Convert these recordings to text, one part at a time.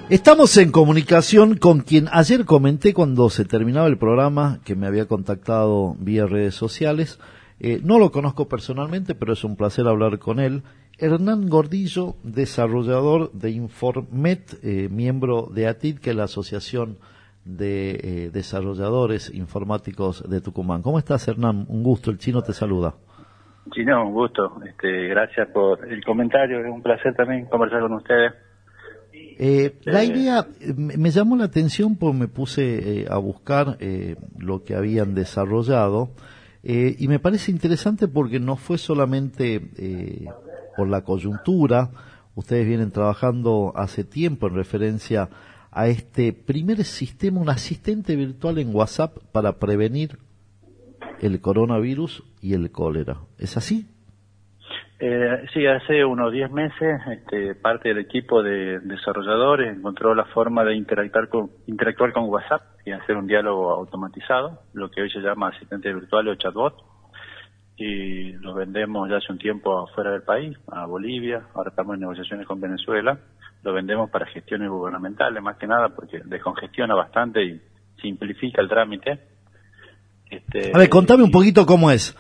Estamos en comunicación con quien ayer comenté cuando se terminaba el programa que me había contactado vía redes sociales. No lo conozco personalmente, pero es un placer hablar con él. Hernán Gordillo, desarrollador de Informet, miembro de ATID, que es la Asociación de Desarrolladores Informáticos de Tucumán. ¿Cómo estás, Hernán? Un gusto, el Chino te saluda. Chino, un gusto. Gracias por el comentario, es un placer también conversar con ustedes. La idea me llamó la atención porque me puse a buscar lo que habían desarrollado y me parece interesante porque no fue solamente por la coyuntura. Ustedes vienen trabajando hace tiempo en referencia a este primer sistema, un asistente virtual en WhatsApp para prevenir el coronavirus y el cólera. ¿Es así? Sí, hace unos 10 meses parte del equipo de desarrolladores encontró la forma de interactuar con WhatsApp y hacer un diálogo automatizado, lo que hoy se llama asistente virtual o chatbot, y lo vendemos ya hace un tiempo afuera del país, a Bolivia, ahora estamos en negociaciones con Venezuela, lo vendemos para gestiones gubernamentales más que nada porque descongestiona bastante y simplifica el trámite. A ver, contame un poquito cómo es.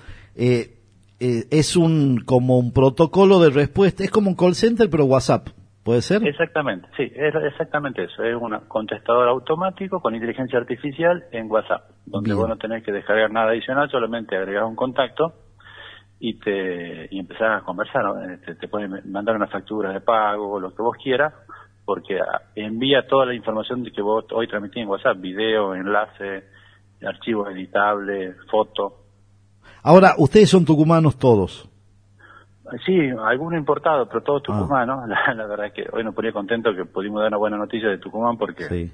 Es como un protocolo de respuesta, es como un call center pero WhatsApp, ¿puede ser? Exactamente, sí, es exactamente eso, es un contestador automático con inteligencia artificial en WhatsApp, donde Bien. vos no tenés que descargar nada adicional, solamente agregás un contacto y empezás a conversar, ¿no? Te pueden mandar una factura de pago, lo que vos quieras, porque envía toda la información que vos hoy transmitís en WhatsApp, video, enlace, archivos editables, fotos. Ahora, ustedes son tucumanos todos. Sí, algunos importados, pero todos tucumanos. La verdad es que hoy nos ponía contento que pudimos dar una buena noticia de Tucumán porque, sí.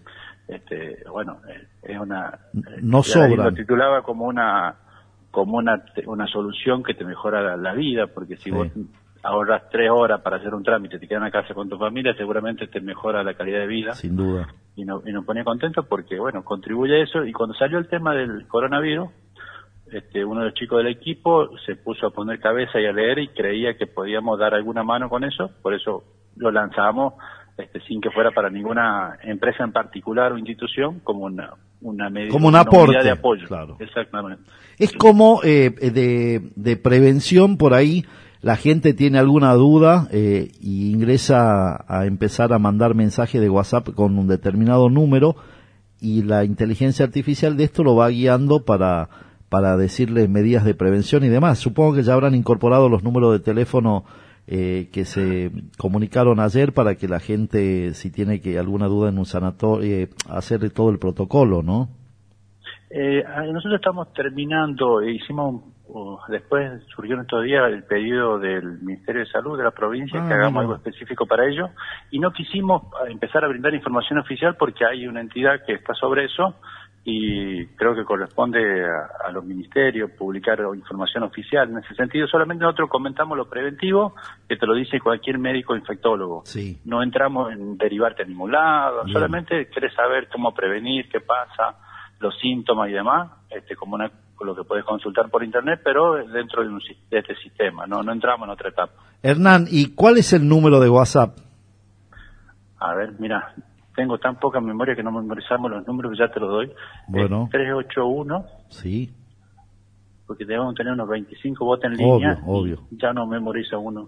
Es una... No sobran. Lo titulaba como una solución que te mejora la vida, porque si vos ahorras 3 horas para hacer un trámite, te quedas en la casa con tu familia, seguramente te mejora la calidad de vida. Sin duda. Y nos ponía contento porque, contribuye a eso. Y cuando salió el tema del coronavirus, uno de los chicos del equipo se puso a poner cabeza y a leer y creía que podíamos dar alguna mano con eso, por eso lo lanzamos sin que fuera para ninguna empresa en particular o institución, como una medida, como un aporte de apoyo. Claro. Exactamente. Es como de prevención, por ahí la gente tiene alguna duda y ingresa a empezar a mandar mensajes de WhatsApp con un determinado número y la inteligencia artificial de esto lo va guiando para decirle medidas de prevención y demás. Supongo que ya habrán incorporado los números de teléfono que se comunicaron ayer para que la gente, si tiene alguna duda en un sanatorio, hacer todo el protocolo, ¿no? Nosotros estamos terminando, después surgió en estos días el pedido del Ministerio de Salud de la provincia que hagamos algo específico para ello, y no quisimos empezar a brindar información oficial porque hay una entidad que está sobre eso, y creo que corresponde a los ministerios publicar información oficial en ese sentido. Solamente nosotros comentamos lo preventivo, que te lo dice cualquier médico infectólogo. Sí. No entramos en derivarte a ningún lado. Bien. Solamente querés saber cómo prevenir, qué pasa, los síntomas y demás, como lo que puedes consultar por internet, pero dentro de este sistema, no entramos en otra etapa. Hernán, ¿y cuál es el número de WhatsApp? A ver, mira, tengo tan poca memoria que no memorizamos los números, ya te los doy. Bueno. 381. Sí. Porque debemos tener unos 25 bots en línea. Obvio. Ya no memoriza uno.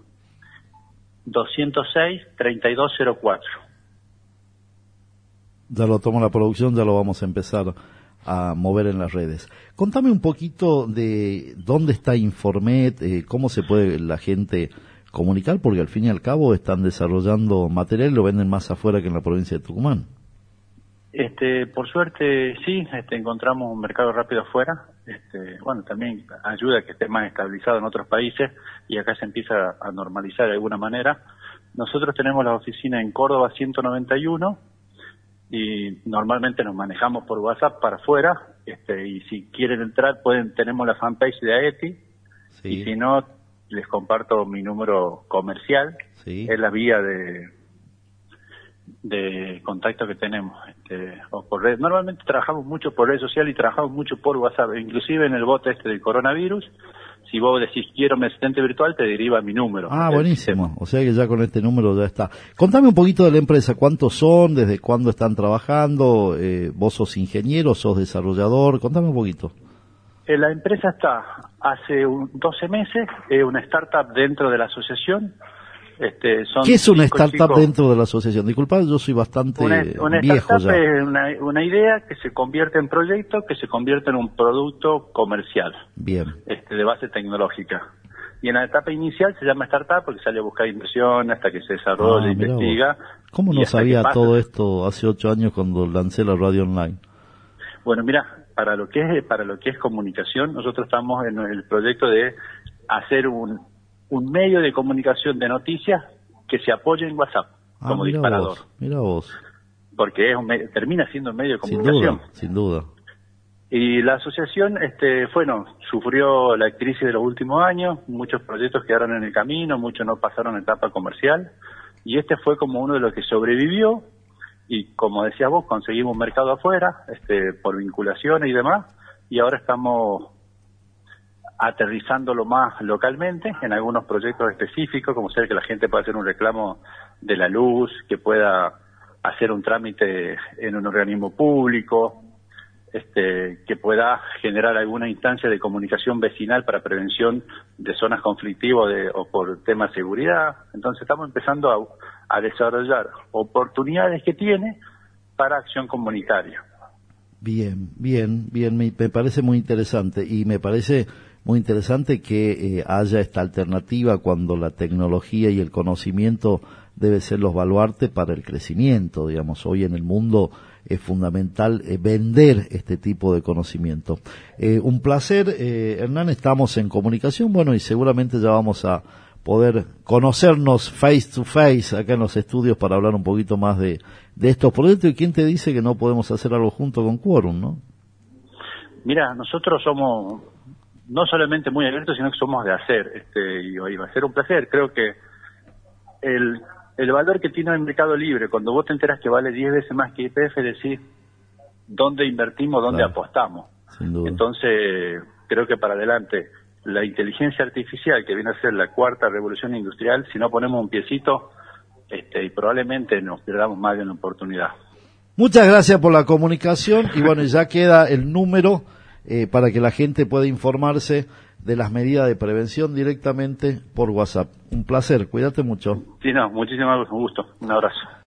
206-3204. Ya lo tomó la producción, ya lo vamos a empezar a mover en las redes. Contame un poquito de dónde está Informet, cómo se puede la gente comunicar, porque al fin y al cabo están desarrollando material y lo venden más afuera que en la provincia de Tucumán. Por suerte sí, encontramos un mercado rápido afuera. También ayuda a que esté más estabilizado en otros países y acá se empieza a normalizar de alguna manera. Nosotros tenemos la oficina en Córdoba 191 y normalmente nos manejamos por WhatsApp para afuera, y si quieren entrar tenemos la fanpage de AETI, sí. Y si no, les comparto mi número comercial, sí. Es la vía de contacto que tenemos, o por red. Normalmente trabajamos mucho por red social y trabajamos mucho por WhatsApp, inclusive en el bot del coronavirus, Si vos decís quiero mi asistente virtual, te deriva a mi número. Ah, buenísimo. O sea que ya con este número ya está. Contame un poquito de la empresa. ¿Cuántos son? ¿Desde cuándo están trabajando? ¿Vos sos ingeniero? ¿Sos desarrollador? Contame un poquito. La empresa está hace 12 meses, es una startup dentro de la asociación. ¿Qué es una 5 startup chicos. dentro de la asociación? Disculpa, yo soy bastante Una viejo startup ya. es una idea que se convierte en proyecto, que se convierte en un producto comercial, Bien. de base tecnológica. Y en la etapa inicial se llama startup porque sale a buscar inversión hasta que se desarrolla, Mirá investiga. vos. ¿Cómo y no hasta sabía que pasa. todo esto hace 8 años cuando lancé la radio online? Bueno, mira, para lo que es comunicación, nosotros estamos en el proyecto de hacer un medio de comunicación de noticias que se apoye en WhatsApp como Mira disparador. Mira vos. Porque termina siendo un medio de comunicación. Sin duda. Y la asociación, sufrió la crisis de los últimos años, muchos proyectos quedaron en el camino, muchos no pasaron a etapa comercial, y este fue como uno de los que sobrevivió, y como decías vos, conseguimos un mercado afuera, por vinculaciones y demás, y ahora estamos aterrizándolo más localmente en algunos proyectos específicos, como ser que la gente pueda hacer un reclamo de la luz, que pueda hacer un trámite en un organismo público, que pueda generar alguna instancia de comunicación vecinal para prevención de zonas conflictivas o por temas de seguridad. Entonces estamos empezando a desarrollar oportunidades que tiene para acción comunitaria. Bien, me parece muy interesante y me parece muy interesante que haya esta alternativa cuando la tecnología y el conocimiento debe ser los baluartes para el crecimiento, digamos. Hoy en el mundo es fundamental vender este tipo de conocimiento. Un placer, Hernán, estamos en comunicación, bueno, y seguramente ya vamos a poder conocernos face to face acá en los estudios para hablar un poquito más de estos proyectos. ¿Y quién te dice que no podemos hacer algo junto con Quorum, no? Mira, nosotros somos no solamente muy abiertos, sino que somos de hacer, y va a ser un placer. Creo que el valor que tiene el mercado libre, cuando vos te enteras que vale 10 veces más que YPF, decís dónde invertimos, dónde apostamos. Sin duda. Entonces, creo que para adelante, la inteligencia artificial, que viene a ser la cuarta revolución industrial, si no ponemos un piecito, y probablemente nos perdamos más de una oportunidad. Muchas gracias por la comunicación y bueno, ya queda el número para que la gente pueda informarse de las medidas de prevención directamente por WhatsApp. Un placer, cuídate mucho. Sí, muchísimas gusto. Un abrazo.